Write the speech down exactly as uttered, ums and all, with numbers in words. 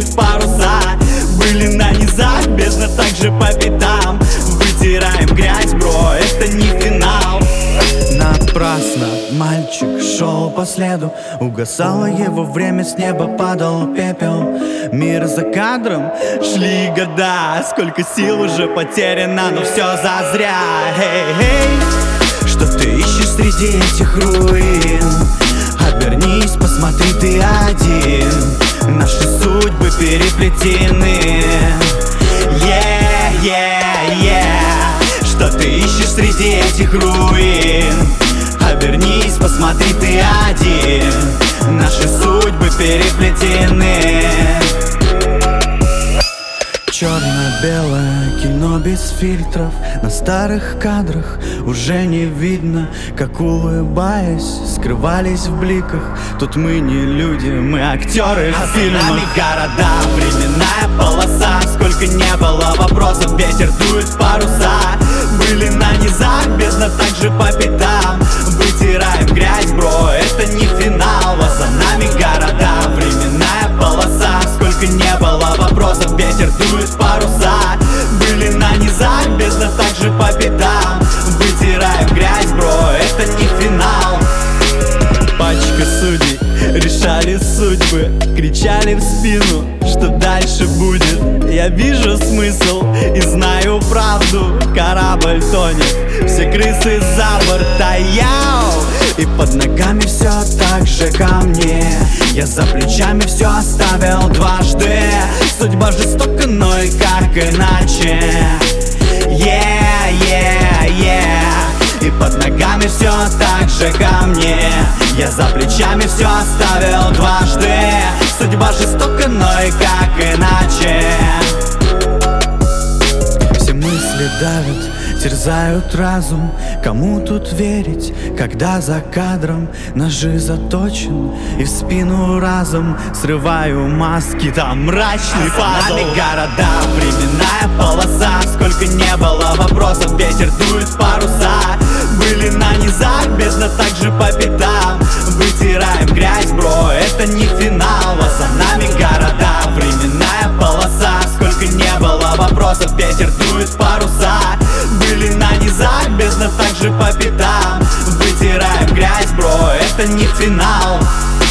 дуют паруса. Были на низах, бездна также по пятам. Вытираем грязь, бро, это не финал. Напрасно мальчик шел по следу, угасало его время, с неба падал пепел. Мир за кадром, шли года, сколько сил уже потеряно, но все зазря. Эй-эй, что ты ищешь среди этих руин? Обернись, посмотри, ты один. Наши судьбы переплетены. Yeah, yeah, yeah. Что ты ищешь среди этих руин? Обернись, посмотри, ты один. Наши судьбы переплетены. Черно-белое кино без фильтров. На старых кадрах уже не видно, как, улыбаясь, скрывались в бликах. Тут мы не люди, мы актеры а в фильмах. За нами города, временная полоса. Сколько не было вопросов, ветер дует в паруса. Были на низах, бездна также по пятам. Вытираем грязь, бро, это не финал. А за нами города, временная полоса. Сколько не было вопросов, ветер дует в паруса. Были на низах, бездна также по пятам. Вытираем грязь, бро, это не финал. Пачка судей решали судьбы, кричали в спину, что дальше будет. Я вижу смысл и знаю правду. Корабль тонет, все крысы за борта, яу. И под ногами все так же камни. Я за плечами все оставил дважды. Судьба жестока, но и как иначе. Yeah, yeah, yeah. И под ногами все так же камни. Я за плечами все оставил дважды. Судьба жестока, но и как иначе. Все мысли давят, терзают разум. Кому тут верить, когда за кадром ножи заточен? И в спину разом срываю маски, там мрачный а пазл. за нами города, временная полоса. Сколько не было вопросов, ветер дует в паруса. Были на низах, бездна также по пятам. Вытираем грязь, бро, это не финал. А за нами города, временная полоса. Сколько не было вопросов, ветер дует в паруса. Были на низах, бездна также по пятам. Вытираем грязь, бро, это не финал.